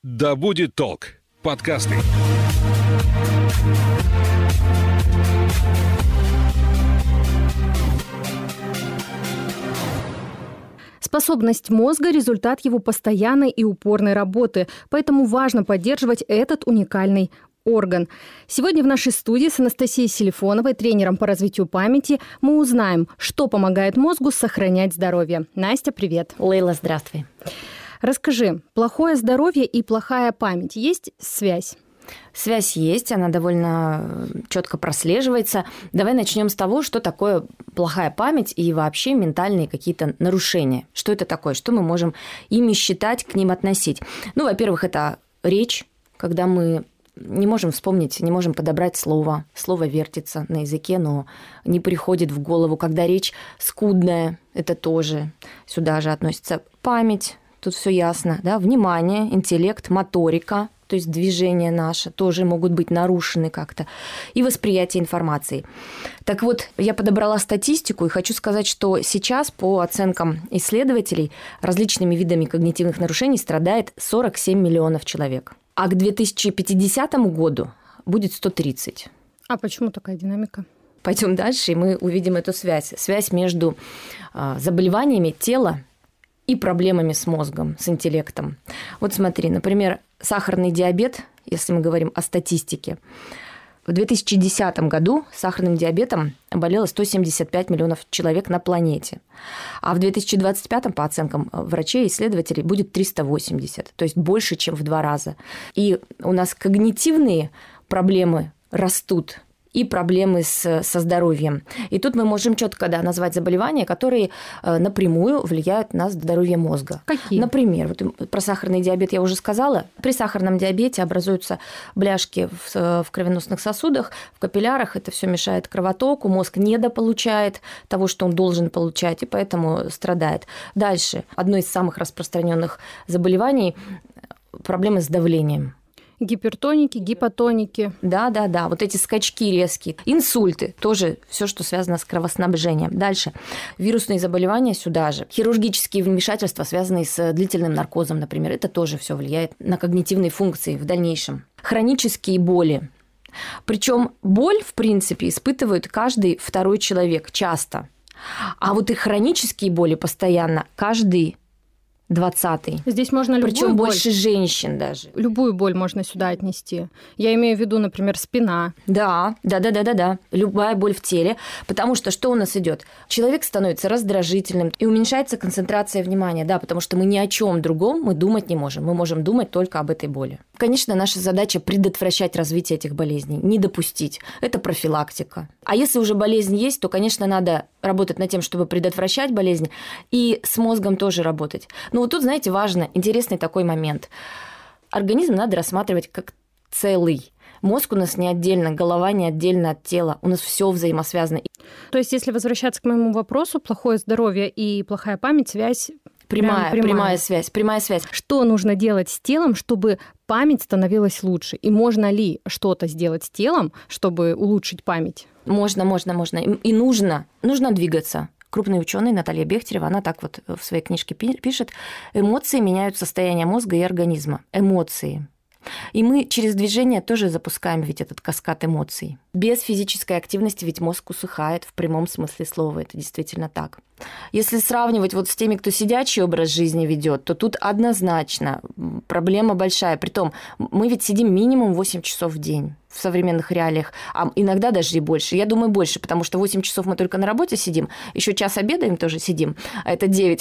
Да будет толк. Подкасты. Способность мозга – результат его постоянной и упорной работы, поэтому важно поддерживать этот уникальный орган. Сегодня в нашей студии с Анастасией Селифоновой, тренером по развитию памяти, мы узнаем, что помогает мозгу сохранять здоровье. Настя, привет. Лейла, здравствуй. Расскажи, плохое здоровье и плохая память – есть связь? Связь есть, она довольно четко прослеживается. Давай начнем с того, что такое плохая память и вообще ментальные какие-то нарушения. Что это такое? Что мы можем ими считать, к ним относить? Ну, во-первых, это речь, когда мы не можем вспомнить, не можем подобрать слово. Слово вертится на языке, но не приходит в голову. Когда речь скудная, это тоже сюда же относится. Память, тут все ясно, да? Внимание, интеллект, моторика, то есть движения наши тоже могут быть нарушены как-то, и восприятие информации. Так вот, я подобрала статистику и хочу сказать, что сейчас по оценкам исследователей различными видами когнитивных нарушений страдает 47 миллионов человек. А к 2050 году будет 130. А почему такая динамика? Пойдем дальше, и мы увидим эту связь. Связь между заболеваниями тела и проблемами с мозгом, с интеллектом. Вот смотри, например, сахарный диабет, если мы говорим о статистике. В 2010 году сахарным диабетом болело 175 миллионов человек на планете. А в 2025, по оценкам врачей и исследователей, будет 380, то есть больше, чем в 2 раза. И у нас когнитивные проблемы растут, и проблемы со здоровьем. И тут мы можем четко назвать заболевания, которые напрямую влияют на здоровье мозга. Какие? Например, вот про сахарный диабет я уже сказала. При сахарном диабете образуются бляшки в кровеносных сосудах, в капиллярах. Это все мешает кровотоку, мозг недополучает того, что он должен получать, и поэтому страдает. Дальше. Одно из самых распространенных заболеваний – проблемы с давлением. Гипертоники, гипотоники. Да. Вот эти скачки резкие. Инсульты. Тоже все, что связано с кровоснабжением. Дальше. Вирусные заболевания сюда же. Хирургические вмешательства, связанные с длительным наркозом, например. Это тоже все влияет на когнитивные функции в дальнейшем. Хронические боли. Причем боль, в принципе, испытывает каждый второй человек часто. А вот и хронические боли постоянно каждый 20-й. Здесь можно любую Причем боль. больше женщин даже. Любую боль можно сюда отнести. Я имею в виду, например, спина. Да. Любая боль в теле. Потому что у нас идет? Человек становится раздражительным и уменьшается концентрация внимания. Да, потому что мы ни о чем другом мы думать не можем. Мы можем думать только об этой боли. Конечно, наша задача предотвращать развитие этих болезней, не допустить. Это профилактика. А если уже болезнь есть, то, конечно, надо работать над тем, чтобы предотвращать болезнь, и с мозгом тоже работать. Но вот тут, знаете, важно, интересный такой момент. Организм надо рассматривать как целый. Мозг у нас не отдельно, голова не отдельно от тела. У нас все взаимосвязано. То есть, если возвращаться к моему вопросу, плохое здоровье и плохая память, связь прямая связь. Что нужно делать с телом, чтобы память становилась лучше? И можно ли что-то сделать с телом, чтобы улучшить память? Можно. И нужно двигаться. Крупный ученый Наталья Бехтерева, она так вот в своей книжке пишет: эмоции меняют состояние мозга и организма. Эмоции. И мы через движение тоже запускаем ведь этот каскад эмоций. Без физической активности ведь мозг усыхает в прямом смысле слова. Это действительно так. Если сравнивать вот с теми, кто сидячий образ жизни ведет, то тут однозначно проблема большая. Притом мы ведь сидим минимум 8 часов в день в современных реалиях, а иногда даже и больше. Я думаю, больше, потому что 8 часов мы только на работе сидим, еще час обедаем, тоже сидим, а это 9.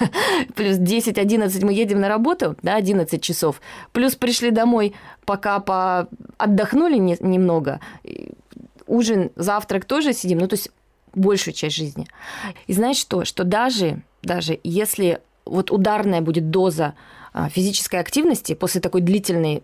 Плюс 10-11 мы едем на работу, да, 11 часов. Плюс пришли домой, пока отдохнули немного, ужин, завтрак тоже сидим, то есть большую часть жизни. И знаешь что? Что даже если вот ударная будет доза физической активности после такой длительного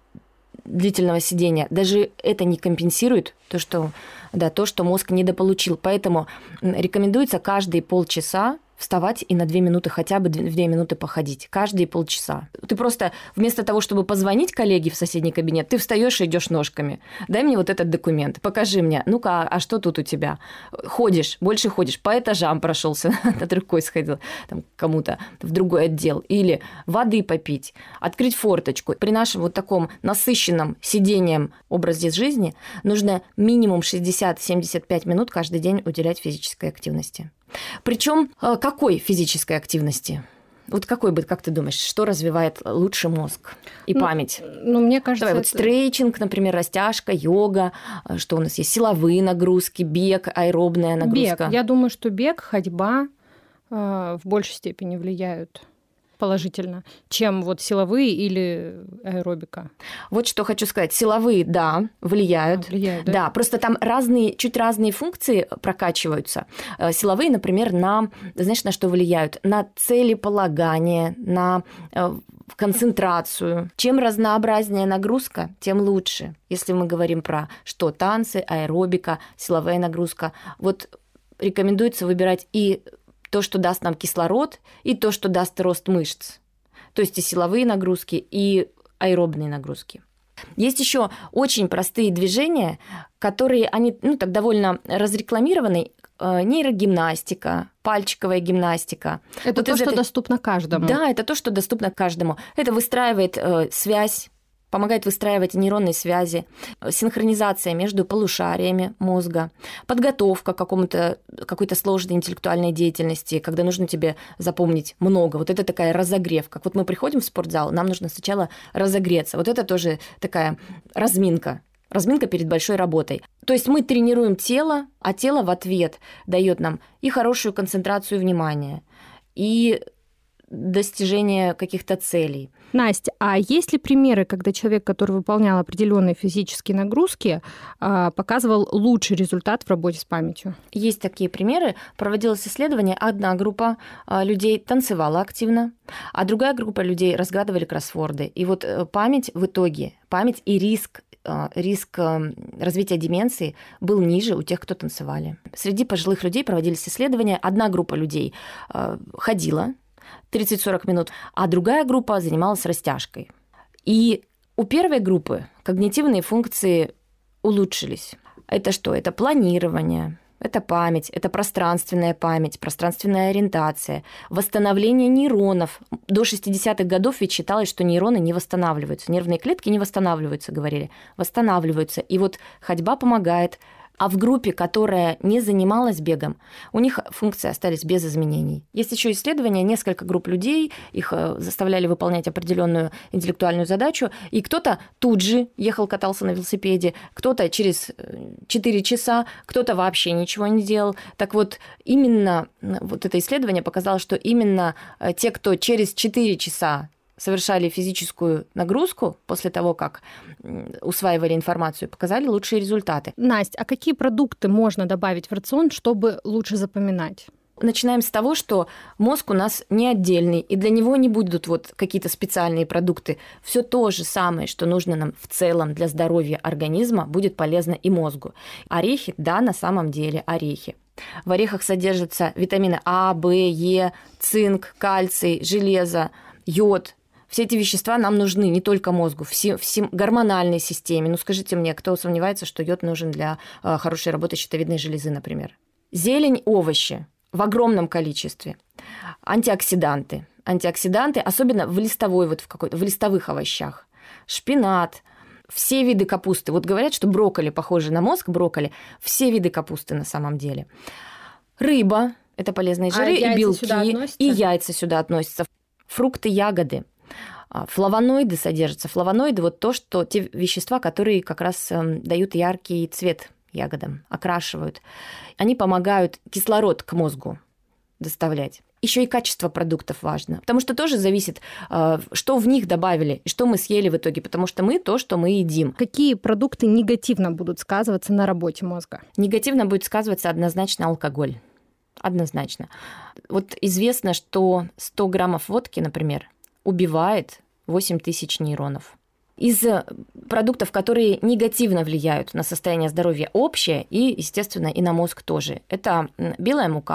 сидения, даже это не компенсирует то, что мозг недополучил. Поэтому рекомендуется каждые полчаса вставать и на 2 минуты хотя бы 2 минуты походить. Каждые полчаса. Ты просто вместо того, чтобы позвонить коллеге в соседний кабинет, ты встаешь и идешь ножками. Дай мне вот этот документ, покажи мне. Ну-ка, а что тут у тебя? Ходишь, больше ходишь, по этажам прошелся, над рукой сходил там, кому-то в другой отдел. Или воды попить, открыть форточку. При нашем вот таком насыщенном сидением образе жизни нужно минимум 60-75 минут каждый день уделять физической активности. Причем какой физической активности? Вот какой бы, как ты думаешь, что развивает лучше мозг и память? Мне кажется... Давай, вот стрейчинг, например, растяжка, йога, что у нас есть? Силовые нагрузки, бег, аэробная нагрузка. Бег. Я думаю, что бег, ходьба в большей степени влияют положительно, чем вот силовые или аэробика. Вот что хочу сказать. Силовые, да, влияют. Влияют, да? Да, просто там чуть разные функции прокачиваются. Силовые, например, знаешь, на что влияют? На целеполагание, на концентрацию. Чем разнообразнее нагрузка, тем лучше. Если мы говорим про что? Танцы, аэробика, силовая нагрузка. Вот рекомендуется выбирать и то, что даст нам кислород, и то, что даст рост мышц. То есть и силовые нагрузки, и аэробные нагрузки. Есть еще очень простые движения, которые, они так довольно разрекламированы. Нейрогимнастика, пальчиковая гимнастика. Это вот то, что доступно каждому. Да, это то, что доступно каждому. Это выстраивает связь, помогает выстраивать нейронные связи, синхронизация между полушариями мозга, подготовка к какой-то сложной интеллектуальной деятельности, когда нужно тебе запомнить много. Вот это такая разогрев. Как вот мы приходим в спортзал, нам нужно сначала разогреться. Вот это тоже такая разминка. Разминка перед большой работой. То есть мы тренируем тело, а тело в ответ дает нам и хорошую концентрацию внимания, и достижение каких-то целей. Настя, а есть ли примеры, когда человек, который выполнял определенные физические нагрузки, показывал лучший результат в работе с памятью? Есть такие примеры. Проводилось исследование. Одна группа людей танцевала активно, а другая группа людей разгадывали кроссворды. И вот память в итоге, память и риск развития деменции был ниже у тех, кто танцевали. Среди пожилых людей проводились исследования. Одна группа людей ходила 30-40 минут, а другая группа занималась растяжкой. И у первой группы когнитивные функции улучшились. Это что? Это планирование, это память, это пространственная память, пространственная ориентация, восстановление нейронов. До 60-х годов ведь считалось, что нейроны не восстанавливаются, нервные клетки не восстанавливаются, говорили. Восстанавливаются. И вот ходьба помогает. А в группе, которая не занималась бегом, у них функции остались без изменений. Есть еще исследования, несколько групп людей, их заставляли выполнять определенную интеллектуальную задачу, и кто-то тут же ехал, катался на велосипеде, кто-то через 4 часа, кто-то вообще ничего не делал. Так вот, именно вот это исследование показало, что именно те, кто через 4 часа совершали физическую нагрузку после того, как усваивали информацию, показали лучшие результаты. Настя, а какие продукты можно добавить в рацион, чтобы лучше запоминать? Начинаем с того, что мозг у нас не отдельный, и для него не будут вот какие-то специальные продукты. Все то же самое, что нужно нам в целом для здоровья организма, будет полезно и мозгу. Орехи, да, на самом деле орехи. В орехах содержатся витамины А, В, Е, цинк, кальций, железо, йод. Все эти вещества нам нужны не только мозгу, всем гормональной системе. Ну, скажите мне, кто сомневается, что йод нужен для хорошей работы щитовидной железы, например? Зелень, овощи в огромном количестве. Антиоксиданты, особенно в листовых овощах. Шпинат, все виды капусты. Вот говорят, что брокколи похожи на мозг, все виды капусты на самом деле. Рыба, это полезные жиры и белки, и яйца сюда относятся. Фрукты, ягоды. Флавоноиды содержатся. Флавоноиды – те вещества, которые как раз дают яркий цвет ягодам, окрашивают. Они помогают кислород к мозгу доставлять. Еще и качество продуктов важно, потому что тоже зависит, что в них добавили, и что мы съели в итоге, потому что мы то, что мы едим. Какие продукты негативно будут сказываться на работе мозга? Негативно будет сказываться однозначно алкоголь. Однозначно. Вот известно, что 100 граммов водки, например, убивает 8 тысяч нейронов. Из продуктов, которые негативно влияют на состояние здоровья общее и, естественно, и на мозг тоже. Это белая мука,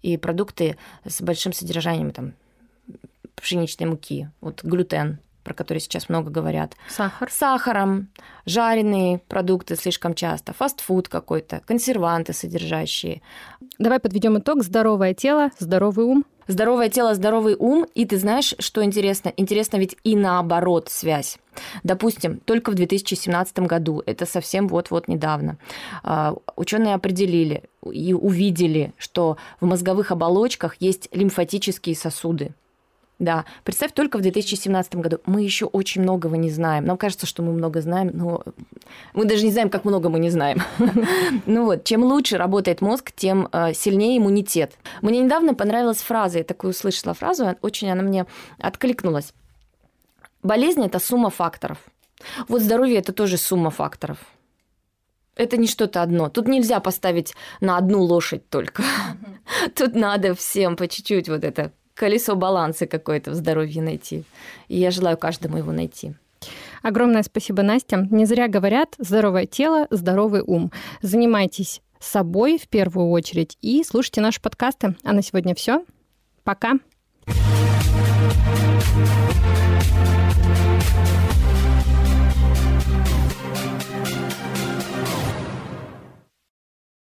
и продукты с большим содержанием там, пшеничной муки, вот глютен, про который сейчас много говорят. Сахаром, жареные продукты слишком часто, фастфуд какой-то, консерванты содержащие. Давай подведем итог. Здоровое тело, здоровый ум. Здоровое тело, здоровый ум. И ты знаешь, что интересно? Интересно ведь и наоборот связь. Допустим, только в 2017 году, это совсем вот-вот недавно, ученые определили и увидели, что в мозговых оболочках есть лимфатические сосуды. Да, представь, только в 2017 году. Мы еще очень многого не знаем. Нам кажется, что мы много знаем, но мы даже не знаем, как много мы не знаем. Ну вот, чем лучше работает мозг, тем сильнее иммунитет. Мне недавно понравилась фраза, я такую услышала фразу, очень она мне откликнулась. Болезнь – это сумма факторов. Вот здоровье – это тоже сумма факторов. Это не что-то одно. Тут нельзя поставить на одну лошадь только. Тут надо всем по чуть-чуть вот это колесо баланса какое-то в здоровье найти. И я желаю каждому его найти. Огромное спасибо, Настя. Не зря говорят: здоровое тело, здоровый ум. Занимайтесь собой в первую очередь и слушайте наши подкасты. А на сегодня все. Пока.